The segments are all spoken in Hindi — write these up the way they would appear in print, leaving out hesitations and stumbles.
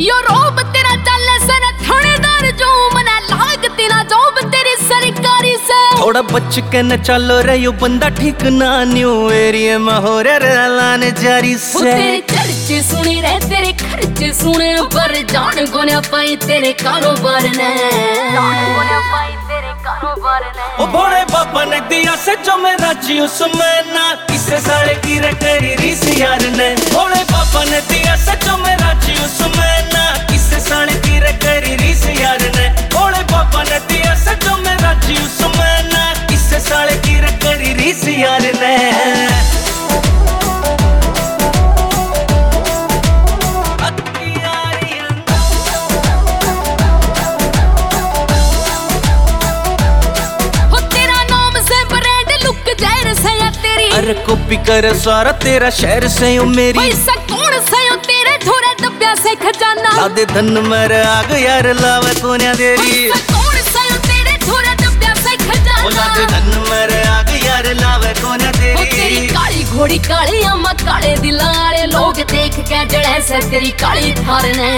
यो रोब तेरा चल सन थानेदार जो मना लाग तेरा जॉब तेरी सरकारी से थोड़ा बच के न चलो रे यो बंदा ठीक ना न्यू एरिया में हो रे लाने जारी से तेरे चर्चे सुने रे तेरे खर्चे सुने पर जान गोने पाई तेरे कारोबार ने ओ बड़े पापा ने दिया से जो मेरा जी उसमें ना किसे साले की रे तेरी रीस यार ने बड़े पापा ने दिया से जो मेरा जी उसमें ना किसे साले की रे तेरी रीस यार ने बड़े पापा ने दिया से जो मेरा जी उसमें ना किसे साले की रे तेरी रीस यार ने अरे कॉपी कर सारा तेरा शहर से हो मेरी पैसा कौन से हो तेरे धोरे दब्या से खजाना लादे धन मेरे आग यार लावे कोन्या देरी पैसा कौन से हो तेरे धोरे दब्या से खजाना लादे धन मेरे आग यार लावे कोन्या देरी तेरी काली घोड़ी काली अम्मा काले दिलारे लोग देख के जड़े से तेरी काली थार ने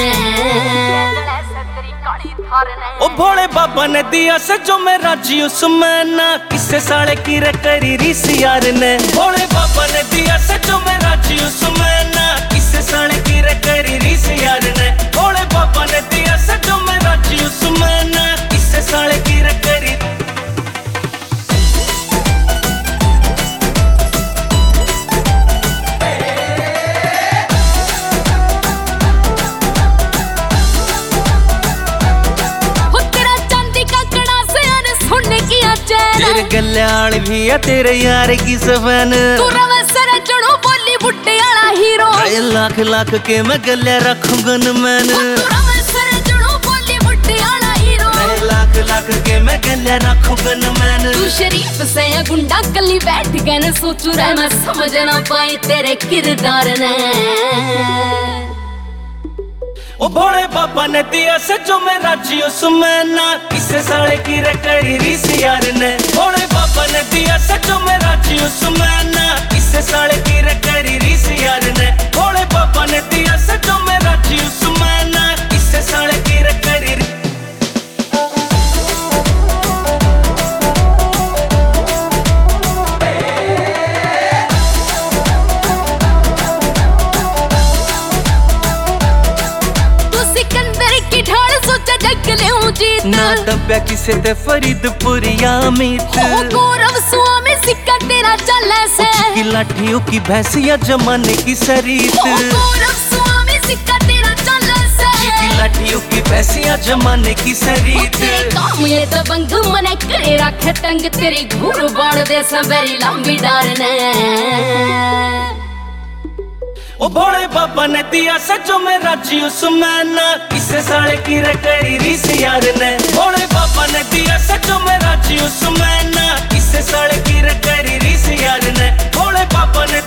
ओ भोले बाबा ने दिया से जो मेरा जी उसमें ना किसे साले की रे तेरी रीस यार ने भोले बाबा ने दिया से जो मेरा जी उसमें ना किसे साले की रे तेरी रीस यार ने भोले बाबा ने दिया से जो मेरा जी उसमें ना किसे साले की रे तेरी तेरे गल्याल भी है तेरे यार की सफन तू रवे सर चढ़ो बॉलीवुड वाला हीरो लाख लाख के मैं गल्या रखूंगा न मैन तू रवे सर चढ़ो बॉलीवुड वाला हीरो लाख लाख के मैं गल्या रखूंगा न मैन तू शरीफ से या गुंडा कली बैठ गए न सोचू रहे मैं समझ ना पाई तेरे किरदार ने ओ भोले बाबा ने दिया से जो मेरा जी उसमें ना किसे साले की रे तेरी रीस यार ने भोले बाबा ने दिया से जो मेरा जी उसमें ना किसे साले की रे तेरी रीस यार ने भोले बाबा ने दिया से जो मेरा जी उसमें ना किसे साले की रे तेरी ना दब्या किसे ते फरीदपुरिया मीत ओ गौरव स्वामी सिक्का तेरा चले से की लाठियों की भैंसिया जमाने की सरीत ओ गौरव स्वामी सिक्का तेरा चले से की लाठियों की भैंसिया जमाने की सरीत काम ये तो बंग मने करे रखे तंग तेरी घूर बाड़ दे सबरी लंबी डार ने ओ भोले बाबा ने दिया से जो मेरा जी उसमें ना किसे साले की रे तेरी रीस यार ने भोले बाबा ने दिया से जो मेरा जी उसमें ना किसे साले की रे तेरी रीस यार ने भोले बाबा ने